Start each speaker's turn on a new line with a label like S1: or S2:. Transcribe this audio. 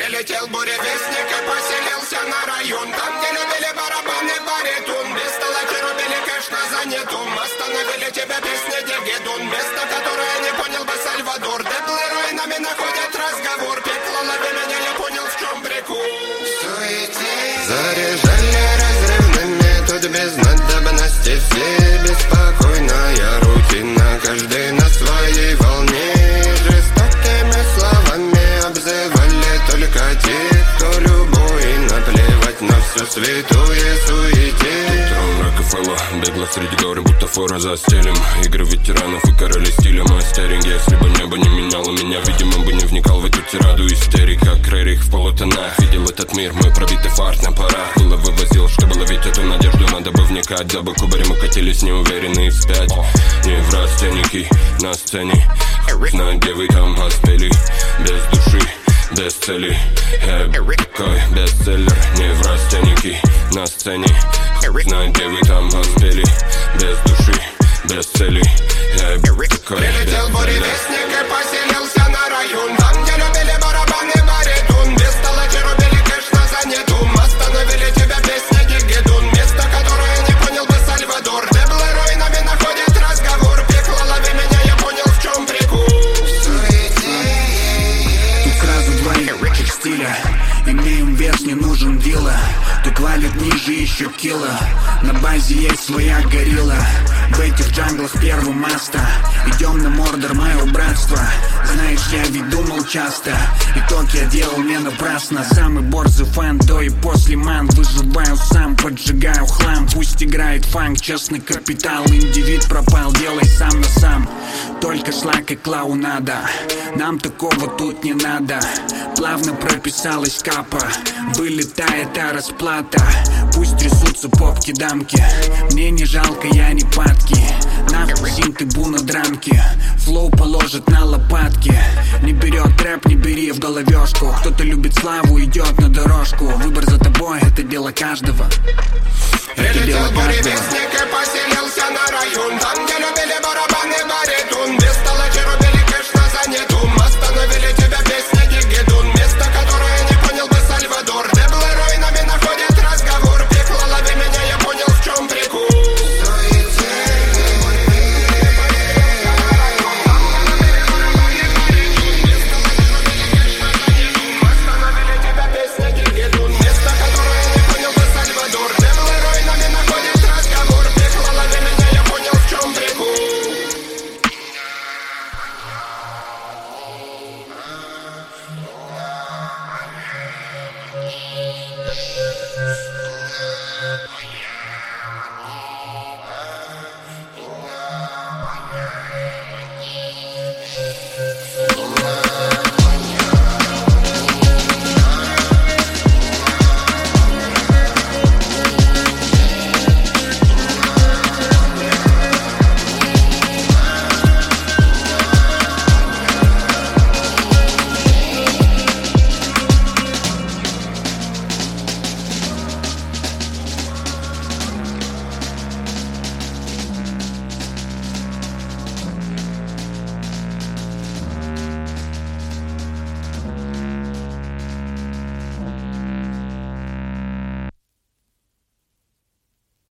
S1: Прилетел буревестник и поселился на район. Там, где любили барабаны, баритон. Без толочи рубили кэш на занятом. Остановили тебя песни Дигидун. Место, которое не понял бы Сальвадор. Деплы руинами находят разговор. Пекло лови меня, я понял, в чем прикол.
S2: Заряжали разрывными, тут без надобности. Все беспокойная рутина. Каждый на своей волне. Жестокими словами обзывали только тех, кто любой. Наплевать на всю святую суете.
S3: Трон Рокфеллера, бегло среди горы, бутафора за стилем. Игры ветеранов и короли стиля. Мастеринг, если бы небо не меняло меня, видимо, бы не вникал в эту тираду истерик. Как Рерих в полутонах видел этот мир, мой пробитый фарт на парах. Было вывозил, чтобы ловить эту надежду, надо бы вникать. За бы кубарем укатились неуверенные вспять. Не в растенники на сцене. Знаю, где вы там поспели. Без души, без цели. Такой бестселлер. Не в растеники на сцене. Знаю, где вы там поспели. Без души, без цели.
S1: Прилетел буревестник и поселился на район. Там, где любили барабаны, баритон. Без толочи рубили кэш на занятом. Остановили тебя песни Дигидун. Место, которое не понял бы Сальвадор. Деблы руинами находят разговор. Пекло лови меня, я понял, в чем прикол.
S4: Тут сразу два ебачих стиля. Имеем вес, не нужен вилла. Тут валит ниже еще кило. На базе есть своя горилла. В этих джанглах первый маста. Идем на Мордор, мое братство. Знаешь, я ведь думал часто. Итог я делал не напрасно. Самый борзый фан до и после ман. Выживаю сам, поджигаю хлам. Пусть играет фанк, честный капитал. Индивид пропал, делай сам на сам. Только шлак и клоунада. Нам такого тут не надо. Плавно прописалась капа. Вылетает расплата. Пусть трясутся попки-дамки. Мне не жалко, я не падки. Нахуй синт и буна дранки. Флоу положит на лопатки. Не берет рэп, не бери в головешку. Кто-то любит славу, идет на дорожку. Выбор за тобой, это дело каждого.
S1: Прилетел буревестник и поселился на район. Там, где любили барабаны, баритон. Без толочи рубили кэш на занятом. Остановили